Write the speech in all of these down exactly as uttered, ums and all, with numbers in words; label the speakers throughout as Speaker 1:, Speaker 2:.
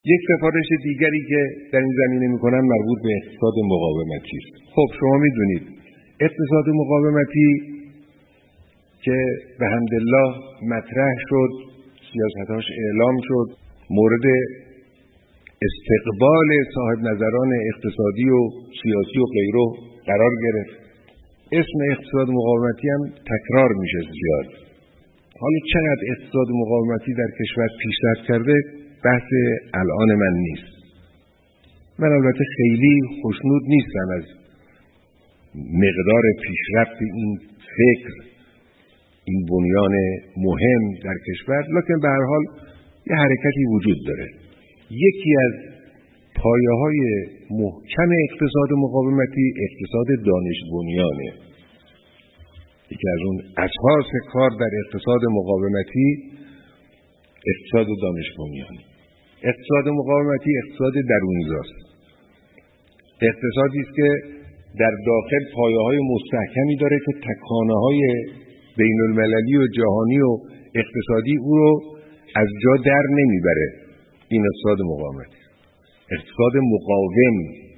Speaker 1: یک سفارش دیگری که در این زمینه میکنن مربوط به اقتصاد مقاومتی است. خب شما میدونید اقتصاد مقاومتی که به حمدالله مطرح شد، سیاستاش اعلام شد، مورد استقبال صاحب نظران اقتصادی و سیاسی و غیره قرار گرفت. اسم اقتصاد مقاومتی هم تکرار میشه زیاد. حالا چقدر اقتصاد مقاومتی در کشور پیشرفت کرده بحث الان من نیست. من البته خیلی خوشنود نیستم از مقدار پیشرفت این فکر، این بنیان مهم در کشور، لکن به هر حال یه حرکتی وجود داره. یکی از پایه‌های محکم اقتصاد مقاومتی اقتصاد دانش بنیانه. یکی از اون اساس کار در اقتصاد مقاومتی اقتصاد دانش بنیانه. اقتصاد مقاومتی اقتصاد درونی‌زاست. اقتصادی است که در داخل پایه‌های مستحکمی داره که تکانه‌های بین‌المللی و جهانی و اقتصادی او رو از جا در نمیبره. این اقتصاد مقاومتی، اقتصاد مقاوم.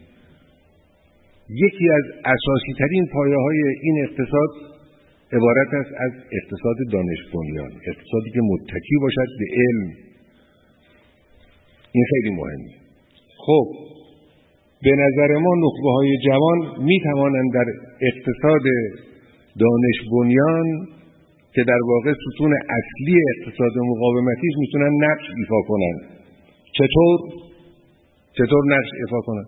Speaker 1: یکی از اساسی ترین پایه‌های این اقتصاد عبارت است از اقتصاد دانش بنیان، اقتصادی که متکی باشد به علم. این خیلی مهمه. خب به نظر ما نخبه‌های جوان می توانند در اقتصاد دانش بنیان که در واقع ستون اصلی اقتصاد مقاومتی است میتونن نقش ایفا کنن. چطور؟ چطور نقش ایفا کنن؟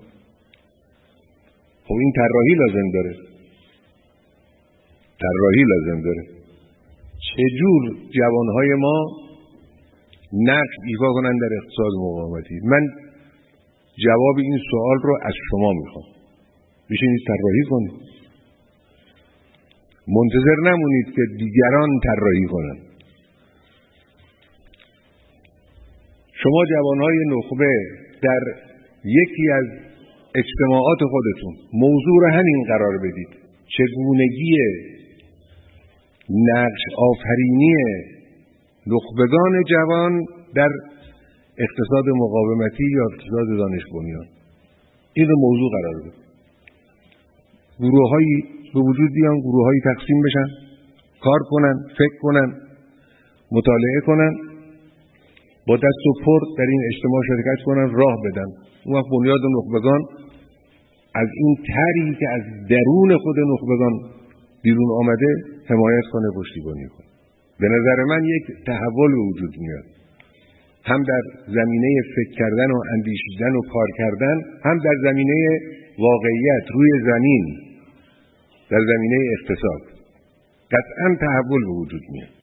Speaker 1: خب این طراحی لازم داره. طراحی لازم داره. چجور جوانهای ما نقش ایفا کنن در اقتصاد مقاومتی؟ من جواب این سوال رو از شما میخوام. بشینید طراحی کنید. منتظر نمونید که دیگران طراحی کنن. شما جوانهای نخبه در یکی از اجتماعات خودتون موضوع رو همین قرار بدید: چگونگی نقش آفرینی نخبگان جوان در اقتصاد مقاومتی یا اقتصاد دانش بنیان. این رو موضوع قرار بدید. گروه‌هایی به وجود بیان، گروه‌هایی تقسیم بشن، کار کنن، فکر کنن، مطالعه کنن، با دست و پر در این اجتماع شرکت کنن، راه بدن. اون وقت بنیاد نخبگان از این طرحی که از درون خود نخبگان بیرون آمده حمایت کنه، پشتیبانی کنه. به نظر من یک تحول به وجود میاد، هم در زمینه فکر کردن و اندیشیدن و کار کردن، هم در زمینه واقعیت روی زمین، در زمینه اقتصاد. قطعاً تحول به وجود میاد.